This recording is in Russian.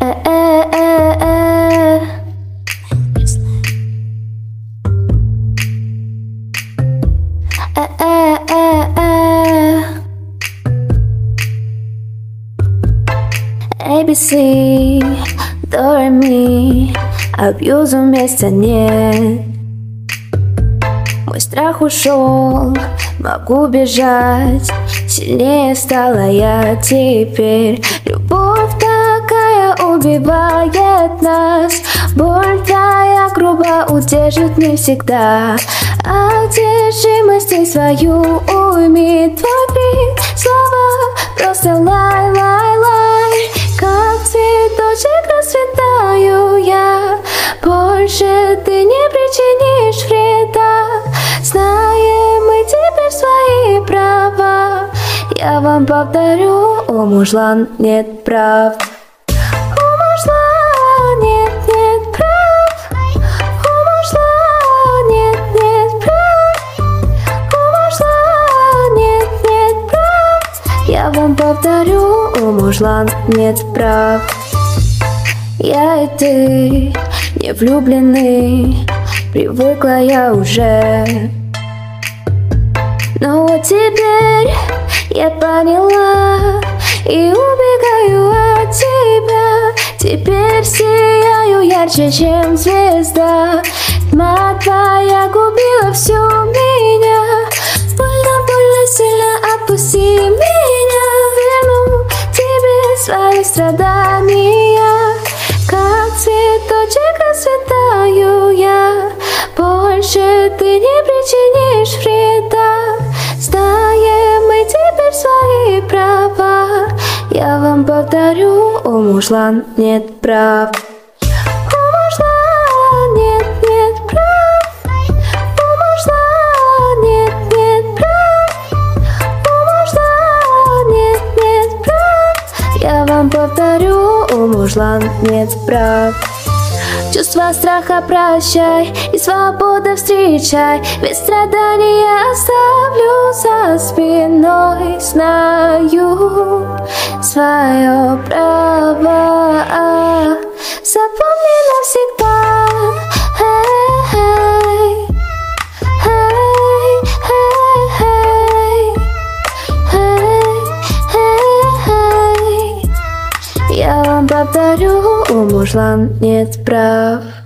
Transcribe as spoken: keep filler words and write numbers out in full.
Э-э-э-э. Э-э-э-э. A B C, до ре ми, абьюза вместо нет. Мой страх ушел, могу бежать, сильнее стала я теперь. Любовь такая убивает нас, боль твоя грубо удержит не всегда. Одержимости свою уйми, твой крик, слова, просто лай, лай, лай. Как цветочек расцветаю я, больше ты не причинишь вреда. Знаем мы теперь свои права, я вам повторю, о мужлан, нет прав. О мужлан, нет, нет прав. О мужлан, нет, нет прав. О мужлан, нет, нет прав. Я вам повторю, о мужлан, нет прав. Я и ты не влюблены, привыкла я уже. Но вот теперь я поняла и убегаю от тебя. Теперь сияю ярче, чем звезда. Тьма твоя губила всю меня. Больно, больно, сильно отпусти меня. Верну тебе свои страдания. Как цветочек расцветаю я, больше ты не причинишь вреда. Знаем мы теперь свои права, я вам повторю, о мужлан, нет прав. О мужлан, нет, нет прав. О мужлан, нет, нет прав. О мужлан, нет, нет прав. Я вам повторю, о мужлан, нет прав. Чувства страха прощай и свободу встречай, ведь страдания оставлю за спиной. Знаю свое право, запомни навсегда. Hey, hey, hey, hey, hey, hey. Я вам повторю, у мужлан нет прав.